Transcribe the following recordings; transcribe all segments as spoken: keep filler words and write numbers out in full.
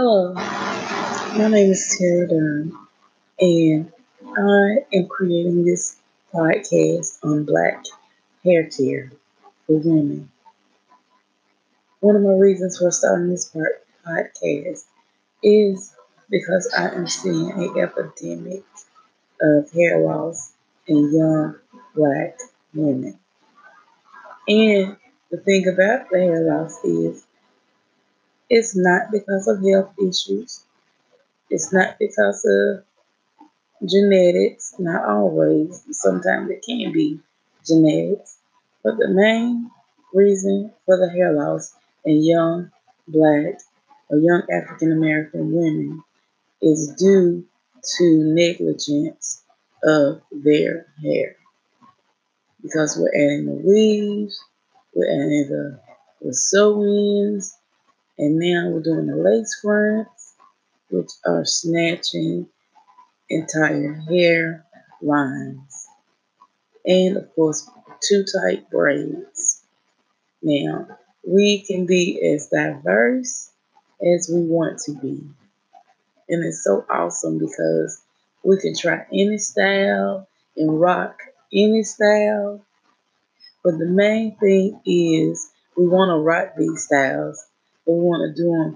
Hello, my name is Tara Dunn, and I am creating this podcast on Black hair care for women. One of my reasons for starting this part- podcast is because I am seeing an epidemic of hair loss in young Black women. And the thing about the hair loss is it's not because of health issues, it's not because of genetics, not always. Sometimes it can be genetics. But the main reason for the hair loss in young Black or young African American women is due to negligence of their hair. Because we're adding the weaves, we're adding the, the sew-ins, and now we're doing the lace fronts, which are snatching entire hair lines, and of course, two tight braids. Now, we can be as diverse as we want to be, and it's so awesome because we can try any style and rock any style, but the main thing is we want to rock these styles, but we want to do them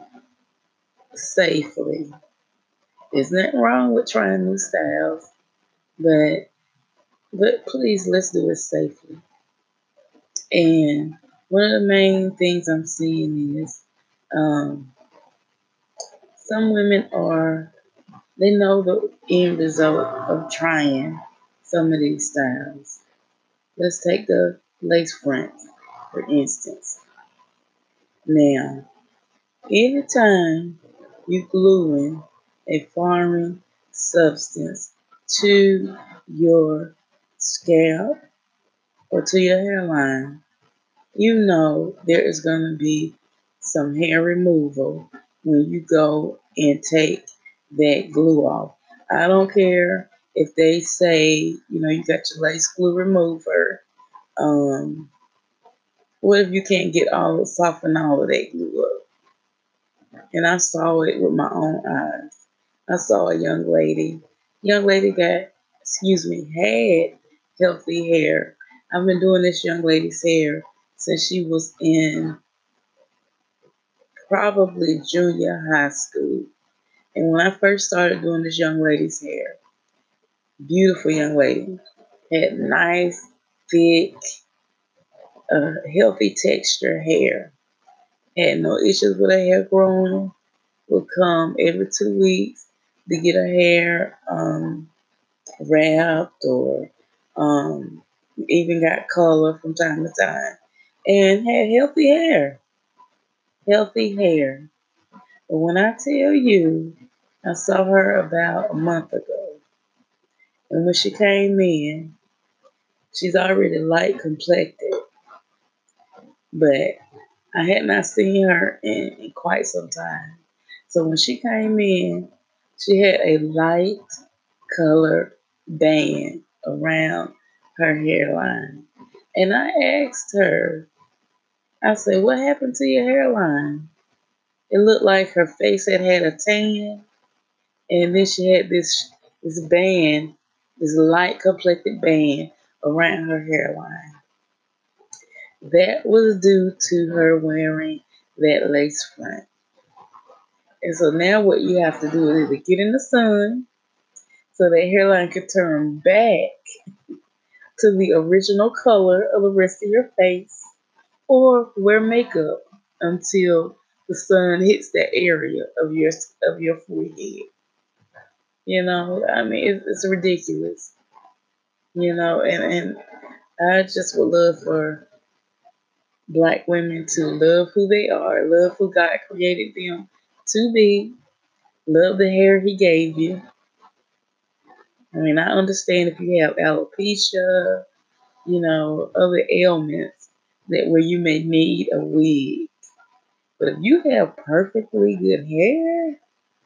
safely. There's nothing wrong with trying new styles, but but please let's do it safely. And one of the main things I'm seeing is um, some women are, they know the end result of trying some of these styles. Let's take the lace front, for instance. Now, anytime you gluing a foreign substance to your scalp or to your hairline, you know there is going to be some hair removal when you go and take that glue off. I don't care if they say, you know, you got your lace glue remover. Um, what if you can't get all the soften all of that glue up? And I saw it with my own eyes. I saw a young lady. Young lady got, excuse me, had healthy hair. I've been doing this young lady's hair since she was in probably junior high school. And when I first started doing this young lady's hair, beautiful young lady, had nice, thick, uh, healthy texture hair, had no issues with her hair growing, would come every two weeks to get her hair um, wrapped or um, even got color from time to time and had healthy hair, healthy hair. But when I tell you, I saw her about a month ago. And when she came in, she's already light complected. But I had not seen her in, in quite some time. So when she came in, she had a light colored band around her hairline. And I asked her, I said, what happened to your hairline? It looked like her face had had a tan. And then she had this this band, this light complected band around her hairline. That was due to her wearing that lace front. And so now what you have to do is either get in the sun so that hairline can turn back to the original color of the rest of your face, or wear makeup until the sun hits that area of your of your forehead. You know, I mean, it's, it's ridiculous. You know, and, and I just would love for Black women to love who they are, love who God created them to be, love the hair He gave you. I mean, I understand if you have alopecia, you know, other ailments that where you may need a wig. But if you have perfectly good hair,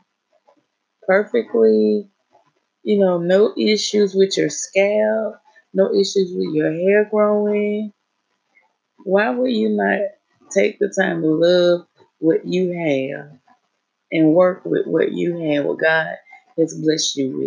perfectly, you know, no issues with your scalp, no issues with your hair growing, why would you not take the time to love what you have? and work with what you have, what God has blessed you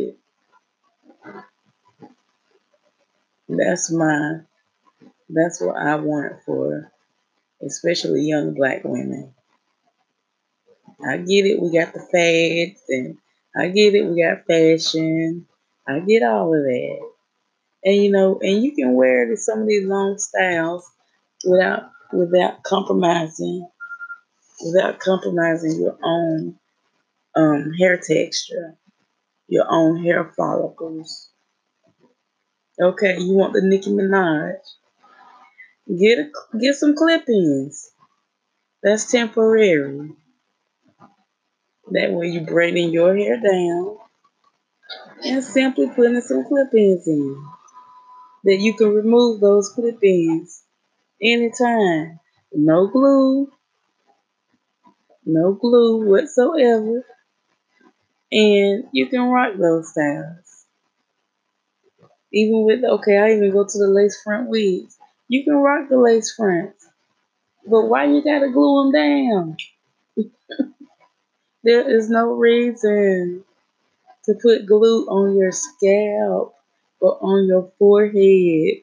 with. That's my, that's what I want for especially young black women. I get it, we got the fads, and I get it, we got fashion. I get all of that. And you know, and you can wear some of these long styles without without compromising without compromising your own um, hair texture, your own hair follicles. Okay, you want the Nicki Minaj? Get a, get some clip-ins. That's temporary. That way you braiding your hair down and simply putting some clip-ins in. That you can remove those clip-ins anytime. No glue, no glue whatsoever, and you can rock those styles. Even with, okay, I even go to the lace front wigs. You can rock the lace fronts, but why you gotta glue them down? There is no reason to put glue on your scalp or on your forehead.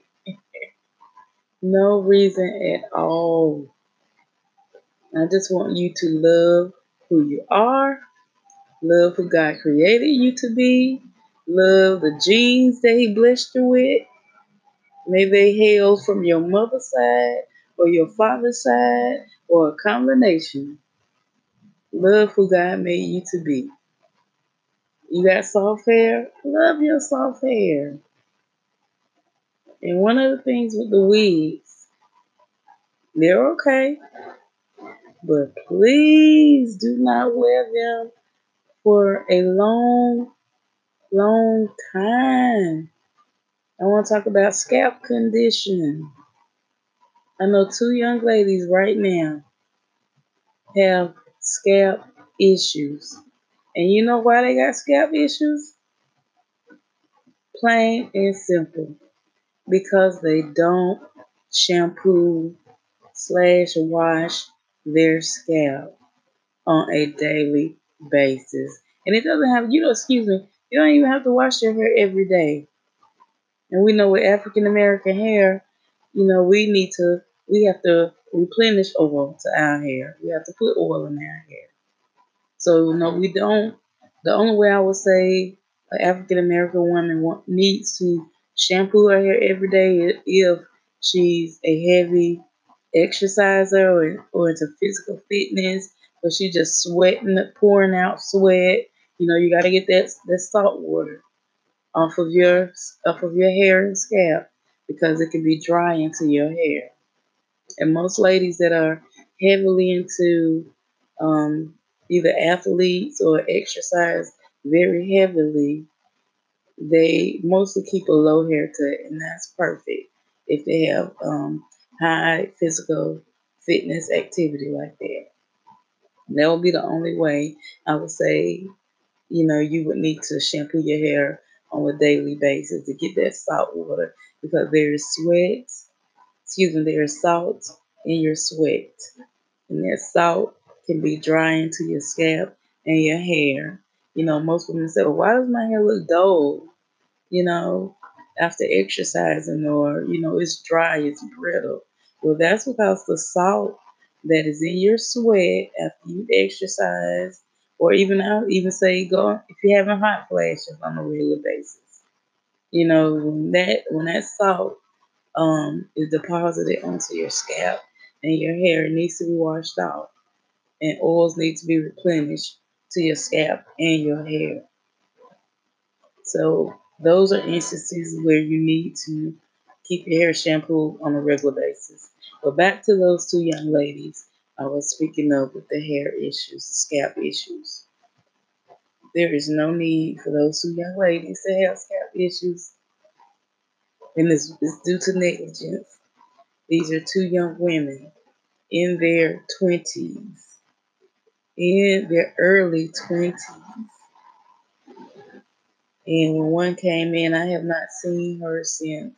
No reason at all. I just want you to love who you are, love who God created you to be, love the genes that He blessed you with. May they hail from your mother's side or your father's side or a combination. Love who God made you to be. You got soft hair? Love your soft hair. And one of the things with the wigs, they're okay, but please do not wear them for a long, long time. I want to talk about scalp condition. I know two young ladies right now have scalp issues. And you know why they got scalp issues? Plain and simple. Because they don't shampoo slash wash their scalp on a daily basis. And it doesn't have, you know, excuse me, you don't even have to wash your hair every day. And we know with African American hair, you know, we need to, we have to replenish oil to our hair. We have to put oil in our hair. So, no, we don't. The only way I would say an African American woman want, needs to shampoo her hair every day is if she's a heavy exerciser or, or into physical fitness, but she just sweating, pouring out sweat. You know, you got to get that that salt water off of your off of your hair and scalp because it can be dry into your hair. And most ladies that are heavily into um, either athletes or exercise very heavily, they mostly keep a low hair cut, and that's perfect if they have um, high physical fitness activity like that. That would be the only way I would say, you know, you would need to shampoo your hair on a daily basis to get that salt water because there is sweat, excuse me, there is salt in your sweat. And that salt can be drying to your scalp and your hair. You know, most women say, well, why does my hair look dull? You know, after exercising, or, you know, it's dry, it's brittle. Well, that's because the salt that is in your sweat after you exercise, or even I'll even say go if you're having hot flashes on a regular basis. You know, when that when that salt um is deposited onto your scalp and your hair, it needs to be washed off and oils need to be replenished to your scalp and your hair. So those are instances where you need to keep your hair shampooed on a regular basis. But back to those two young ladies I was speaking of with the hair issues, the scalp issues. There is no need for those two young ladies to have scalp issues, and it's, it's due to negligence. These are two young women in their twenties, in their early twenties. And when one came in, I have not seen her since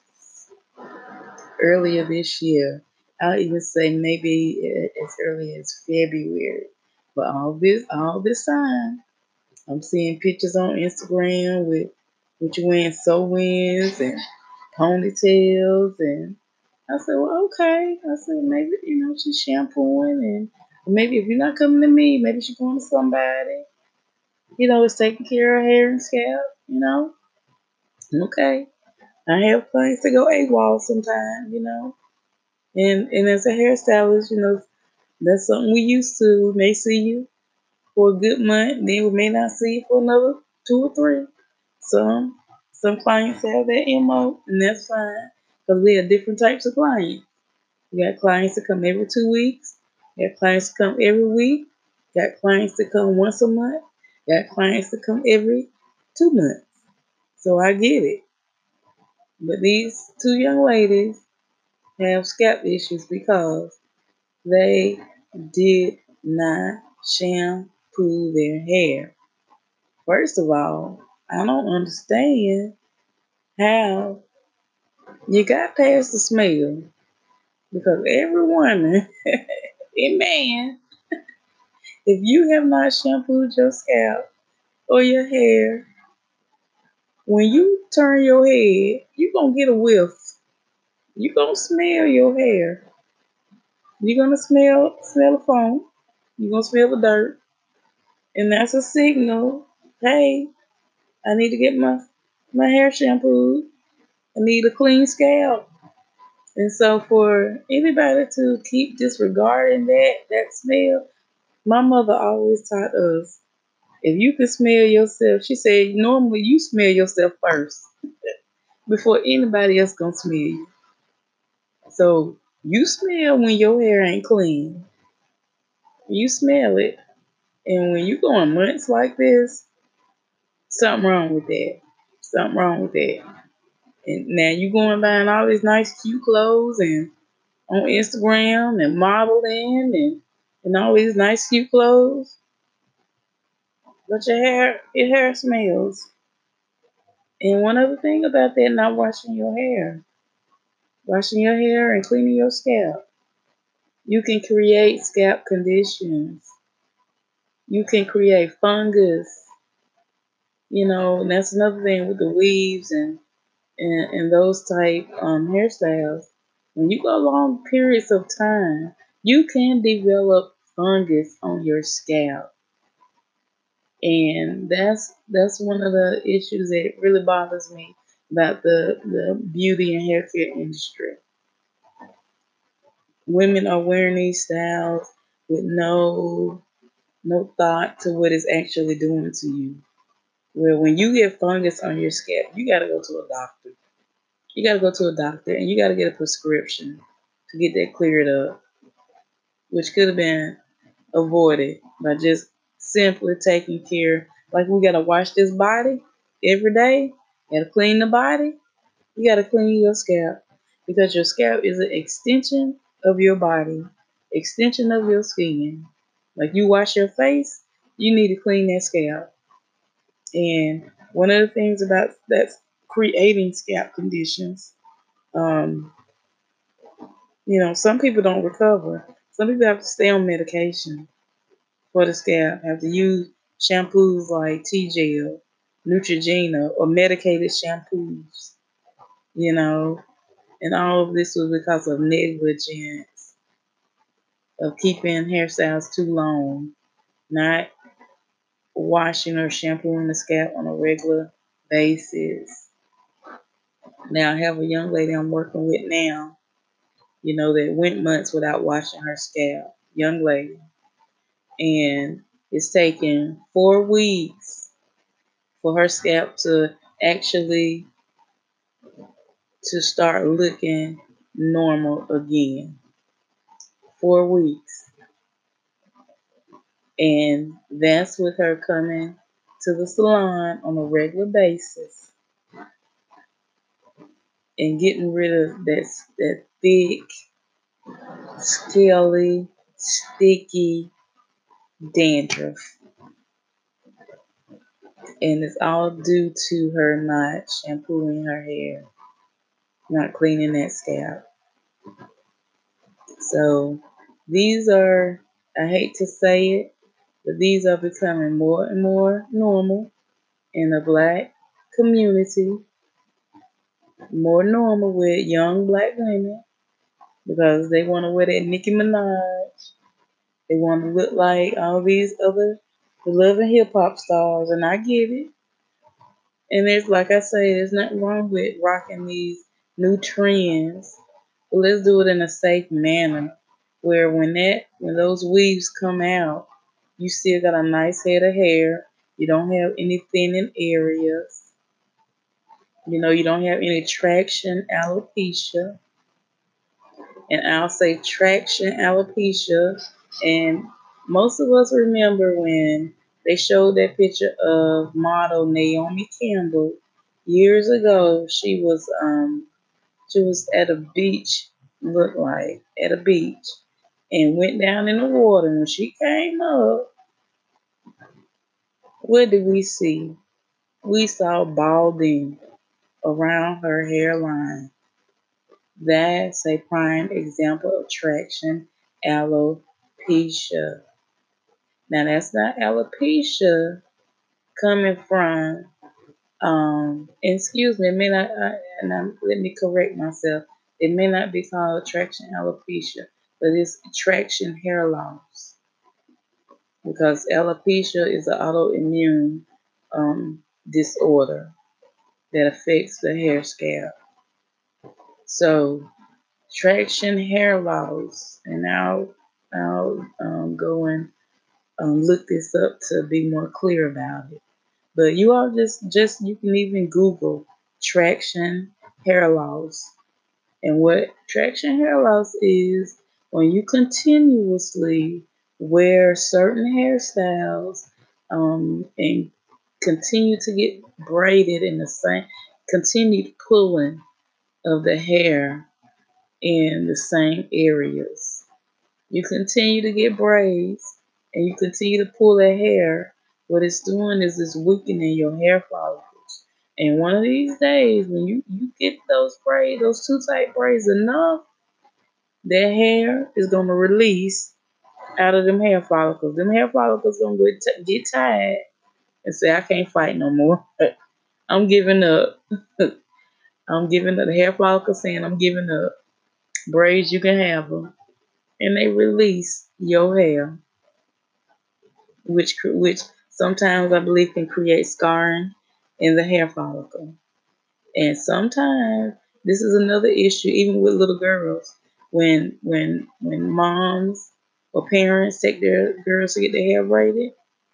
earlier this year. I'll even say maybe as early as February. But all this, all this time, I'm seeing pictures on Instagram with with you wearing sew-ins and ponytails, and I said, well, okay. I said maybe you know she's shampooing, and maybe if you're not coming to me, maybe she's going to somebody. You know, it's taking care of her hair and scalp. You know, okay. I have plans to go AWOL sometime. You know, and and as a hairstylist, you know, that's something we used to. We may see you for a good month, then we may not see you for another two or three. Some some clients have that M O, and that's fine because we have different types of clients. We got clients that come every two weeks. We got clients that come every week. We got clients that come once a month. We got clients that come every two months. So I get it. But these two young ladies have scalp issues because they did not shampoo their hair. First of all, I don't understand how you got past the smell because every woman and man, if you have not shampooed your scalp or your hair, when you turn your head, you're going to get a whiff. You're going to smell your hair. You're going to smell smell the foam. You're going to smell the dirt. And that's a signal, hey, I need to get my, my hair shampooed. I need a clean scalp. And so for anybody to keep disregarding that, that smell, my mother always taught us, if you can smell yourself, she said, normally you smell yourself first before anybody else gonna smell you. So you smell when your hair ain't clean. You smell it. And when you going months like this, something wrong with that. Something wrong with that. And now you going buying all these nice cute clothes and on Instagram and modeling and and all these nice cute clothes, but your hair your hair smells. And one other thing about that, not washing your hair, washing your hair and cleaning your scalp, you can create scalp conditions. You can create fungus. You know, and that's another thing with the weaves and and, and those type um, hairstyles. When you go long periods of time, you can develop fungus on your scalp. And that's that's one of the issues that really bothers me about the, the beauty and hair care industry. Women are wearing these styles with no no thought to what it's actually doing to you. Well, when you get fungus on your scalp, you gotta go to a doctor. You gotta go to a doctor and you gotta get a prescription to get that cleared up, which could have been avoided by just simply taking care. Like we gotta wash this body every day. You gotta clean the body. You gotta clean your scalp because your scalp is an extension of your body, extension of your skin. Like you wash your face, you need to clean that scalp. And one of the things about that's creating scalp conditions, um, you know, some people don't recover. Some people have to stay on medication for the scalp, have to use shampoos like T-Gel, Neutrogena, or medicated shampoos, you know, and all of this was because of negligence of keeping hairstyles too long, not washing or shampooing the scalp on a regular basis. Now, I have a young lady I'm working with now, you know, that went months without washing her scalp, young lady, and it's taken four weeks for her scalp to actually to start looking normal again. Four weeks. And that's with her coming to the salon on a regular basis and getting rid of that, that thick, scaly, sticky dandruff. And it's all due to her not shampooing her hair, not cleaning that scalp. So these are, I hate to say it, But these are becoming more and more normal in the black community, more normal with young black women because they want to wear that Nicki Minaj. They want to look like all these other beloved hip hop stars, and I get it. And there's, like I say, there's nothing wrong with rocking these new trends, but let's do it in a safe manner, where when that when those weaves come out, you still got a nice head of hair. You don't have any thinning areas. You know, you don't have any traction alopecia. And I'll say traction alopecia. And most of us remember when they showed that picture of model Naomi Campbell years ago. She was um she was at a beach, looked like at a beach, and went down in the water. When she came up, what did we see? We saw balding around her hairline. That's a prime example of traction alopecia. Now that's not alopecia coming from, um, excuse me, it may not, uh, and I'm, let me correct myself. It may not be called traction alopecia, but it's traction hair loss because alopecia is an autoimmune um, disorder that affects the hair scalp. So traction hair loss, and I'll I'll um, go and um, look this up to be more clear about it. But you all just just you can even Google traction hair loss, and what traction hair loss is when you continuously wear certain hairstyles um, and continue to get braided in the same continued pulling of the hair in the same areas. You continue to get braids and you continue to pull that hair. What it's doing is it's weakening your hair follicles. And one of these days, when you, you get those braids, those two tight braids enough, that hair is going to release out of them hair follicles. Them hair follicles going to get, get tired and say, I can't fight no more. I'm giving up. I'm giving up. The hair follicles saying, I'm giving up. Braids, you can have them. And they release your hair, which which sometimes I believe can create scarring in the hair follicle. And sometimes this is another issue, even with little girls, when when when moms or parents take their girls to get their hair braided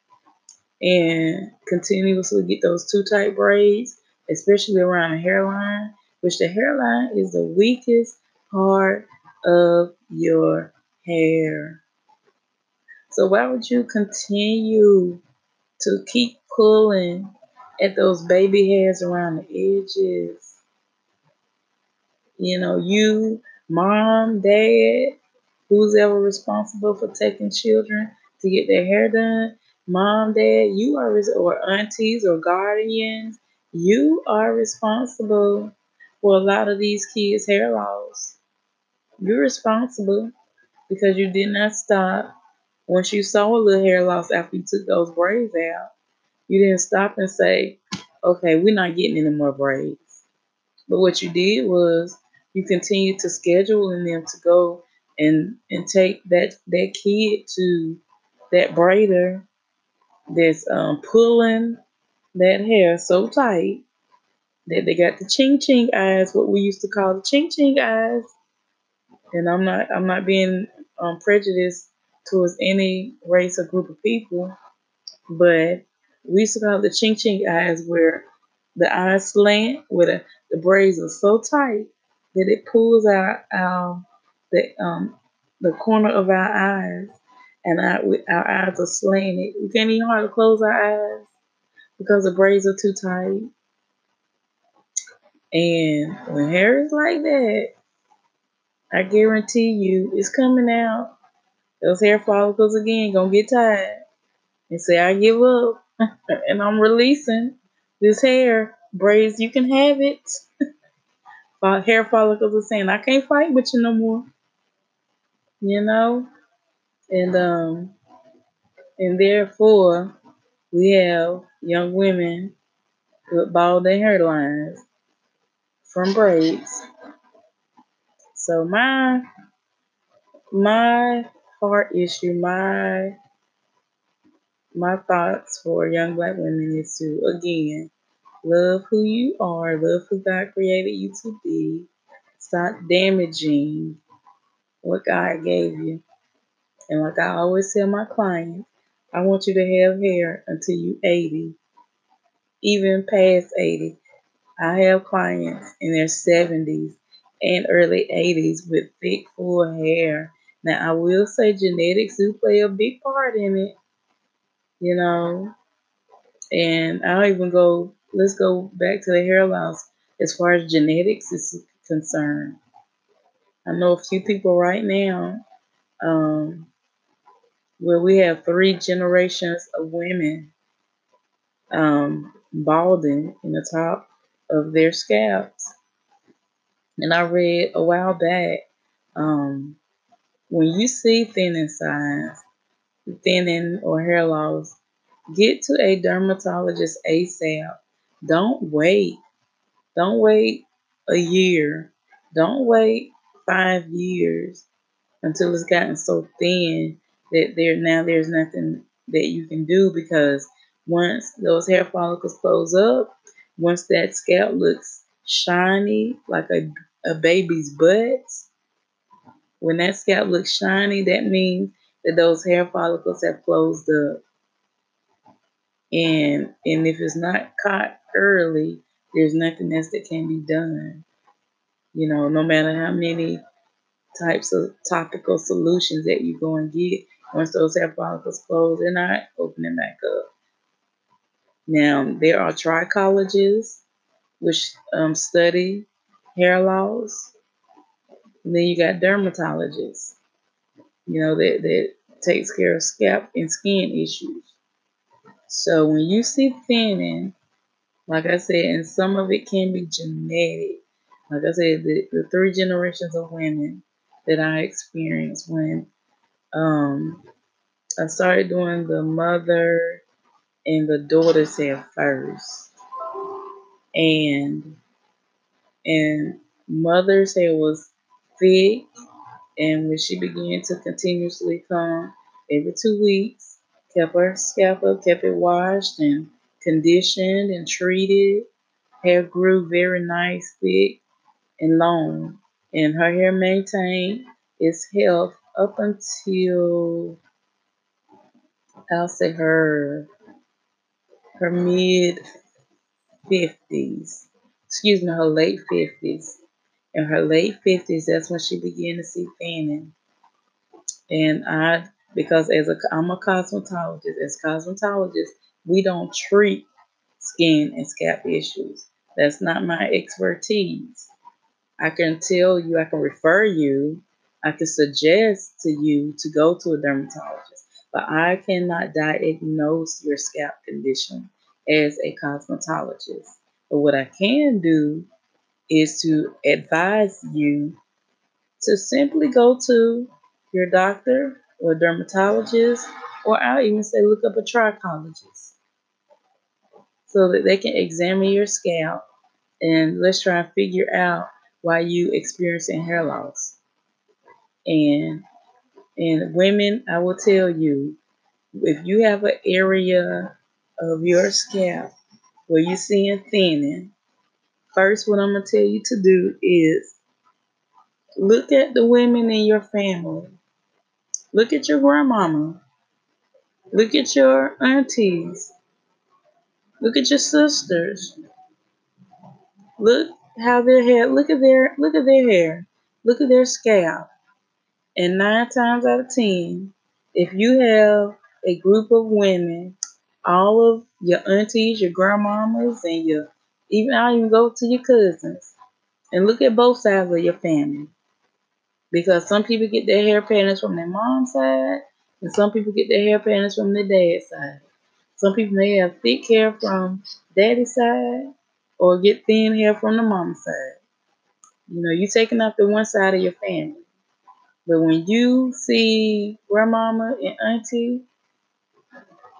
and continuously get those two tight braids, especially around the hairline, which the hairline is the weakest part of your hair. So why would you continue to keep pulling at those baby hairs around the edges? You know, you, mom, dad, who's ever responsible for taking children to get their hair done, mom, dad, you are, res- or aunties or guardians, you are responsible for a lot of these kids' hair loss. You're responsible because you did not stop. Once you saw a little hair loss after you took those braids out, you didn't stop and say, okay, we're not getting any more braids. But what you did was you continued to schedule in them to go and, and take that, that kid to that braider that's um, pulling that hair so tight that they got the ching ching eyes, what we used to call the ching ching eyes. And I'm not I'm not being um, prejudiced towards any race or group of people, but we used to call it the ching ching eyes, where the eyes slant, where the, the braids are so tight that it pulls out our the um the corner of our eyes, and our, our eyes are slanted. We can't even hardly close our eyes because the braids are too tight. And when hair is like that, I guarantee you it's coming out. Those hair follicles again gonna get tired and say, I give up and I'm releasing this hair. Braids, you can have it. Hair follicles are saying, I can't fight with you no more. You know? And um And therefore, we have young women with balding hairlines from braids. So my my heart issue, my my thoughts for young black women is to again love who you are, love who God created you to be. Stop damaging what God gave you. And like I always tell my clients, I want you to have hair until you eighty, even past eighty. I have clients in their seventies and early eighties with thick, full hair. Now, I will say genetics do play a big part in it, you know, and I'll even go, let's go back to the hair loss as far as genetics is concerned. I know a few people right now um, where we have three generations of women um, balding in the top of their scalps. And I read a while back, um, when you see thinning signs, thinning or hair loss, get to a dermatologist ASAP. Don't wait. Don't wait a year. Don't wait five years until it's gotten so thin that there now there's nothing that you can do, because once those hair follicles close up, once that scalp looks shiny like a, a baby's butt, when that scalp looks shiny, that means that those hair follicles have closed up. And and if it's not caught early, there's nothing else that can be done. You know, no matter how many types of topical solutions that you go and get, once those hair follicles close, they're not opening back up. Now, there are trichologists which um, study hair loss. And then you got dermatologists, you know, that, that takes care of scalp and skin issues. So when you see thinning, like I said, and some of it can be genetic. Like I said, the, the three generations of women that I experienced when um, I started doing the mother and the daughter's hair first. And and mother's hair was thick, and when she began to continuously come every two weeks, kept her scalp up, kept it washed and conditioned and treated. Hair grew very nice, thick, and long. And her hair maintained its health up until, I'll say, her her mid fifties. Excuse me, her late fifties. In her late fifties, that's when she began to see thinning. And I, because as a, I'm a cosmetologist, as cosmetologists, we don't treat skin and scalp issues. That's not my expertise. I can tell you, I can refer you, I can suggest to you to go to a dermatologist, but I cannot diagnose your scalp condition as a cosmetologist. But what I can do is to advise you to simply go to your doctor or dermatologist, or I'll even say look up a trichologist so that they can examine your scalp and let's try and figure out why you experiencing hair loss. And and women, I will tell you, if you have an area of your scalp where you're seeing thinning, first what I'm gonna tell you to do is look at the women in your family. Look at your grandmama. Look at your aunties. Look at your sisters. Look how their hair. Look at their. Look at their hair. Look at their scalp. And nine times out of ten, if you have a group of women, all of your aunties, your grandmamas, and your even I'll even go to your cousins and look at both sides of your family. Because some people get their hair patterns from their mom's side, and some people get their hair patterns from their dad's side. Some people may have thick hair from daddy's side or get thin hair from the mom's side. You know, you taking up the one side of your family. But when you see grandmama and auntie,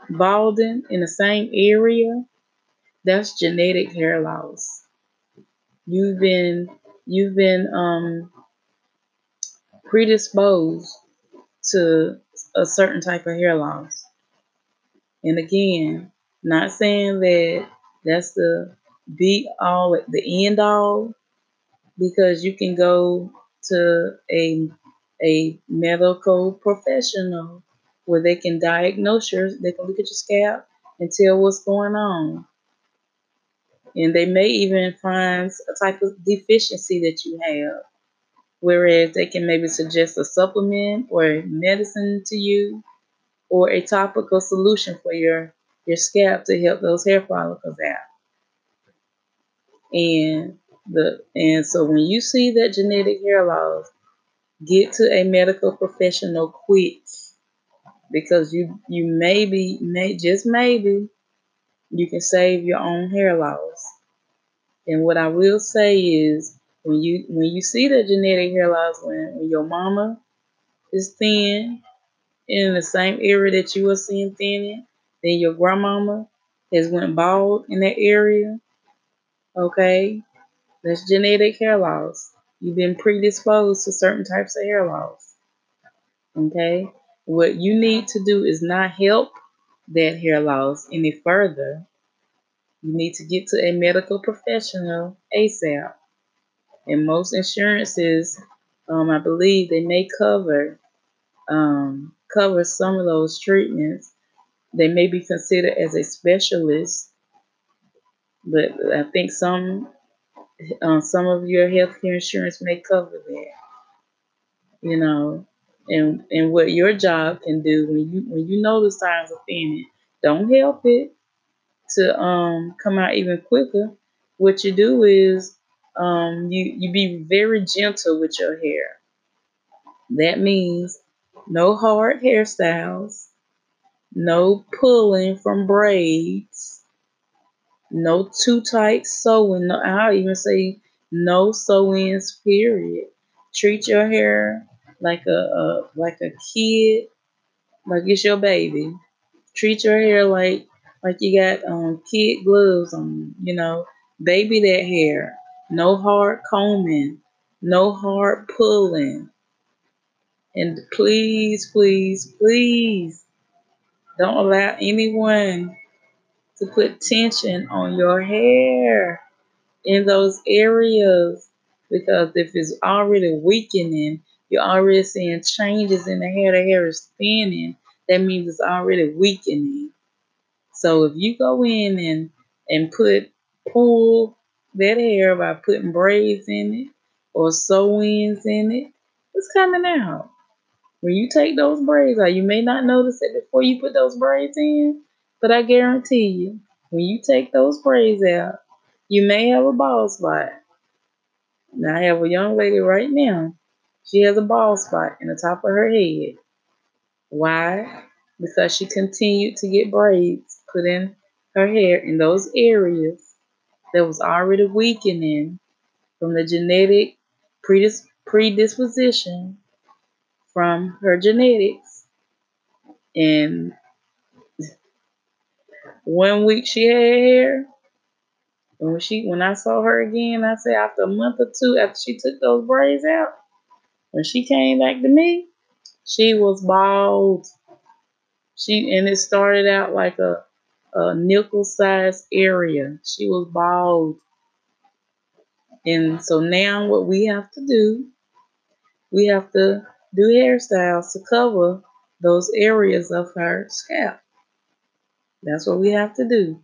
balding in the same area, that's genetic hair loss. You've been you've been um, predisposed to a certain type of hair loss. And again, not saying that that's the be all, the end all, because you can go to a a medical professional where they can diagnose your, they can look at your scalp and tell what's going on. And they may even find a type of deficiency that you have, whereas they can maybe suggest a supplement or medicine to you or a topical solution for your your scalp to help those hair follicles out. And the and so when you see that genetic hair loss, get to a medical professional quick, because you you maybe may just maybe you can save your own hair loss. And what I will say is, when you when you see the genetic hair loss, when, when your mama is thin in the same area that you are seeing thinning, then your grandmama has went bald in that area, okay? That's genetic hair loss. You've been predisposed to certain types of hair loss, okay? What you need to do is not help that hair loss any further. You need to get to a medical professional ASAP. And most insurances, um, I believe they may cover um, cover some of those treatments. They may be considered as a specialist, but I think some uh, some of your healthcare insurance may cover that. You know, and and what your job can do when you when you know the signs of thinning, don't help it to um come out even quicker. What you do is um you you be very gentle with your hair. That means no hard hairstyles, no pulling from braids, no too tight sewing. No, I'll even say no sew-ins. Period. Treat your hair like a, a like a kid, like it's your baby. Treat your hair like like you got um kid gloves on. You know, baby that hair. No hard combing, no hard pulling, and please, please, please don't allow anyone to put tension on your hair in those areas, because if it's already weakening, you're already seeing changes in the hair, the hair is thinning, that means it's already weakening. So if you go in and and put pull that hair by putting braids in it or sew-ins in it, it's coming out. When you take those braids out, you may not notice it before you put those braids in, but I guarantee you, when you take those braids out, you may have a bald spot. Now, I have a young lady right now. She has a bald spot in the top of her head. Why? Because she continued to get braids put in her hair in those areas that was already weakening from the genetic predis- predisposition from her genetics. And one week she had hair, and when she when I saw her again, I said after a month or two after she took those braids out, when she came back to me, she was bald. She and it started out like a, a nickel sized area. She was bald. And so now what we have to do, we have to do hairstyles to cover those areas of her scalp. That's what we have to do.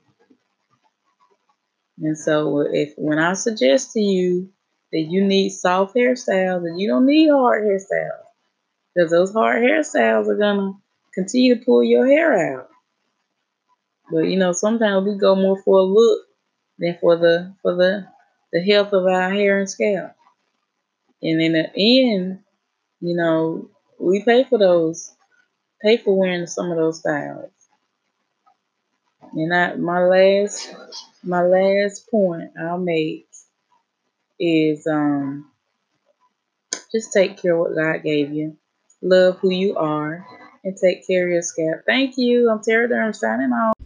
And so if when I suggest to you that you need soft hairstyles, and you don't need hard hairstyles, because those hard hairstyles are gonna continue to pull your hair out. But you know, sometimes we go more for a look than for the for the the health of our hair and scalp. And in the end, you know, we pay for those, pay for wearing some of those styles. And I, my last my last point I'll make is um just take care of what God gave you. Love who you are. and take care of your scalp. Thank you. I'm Tara Durham signing off.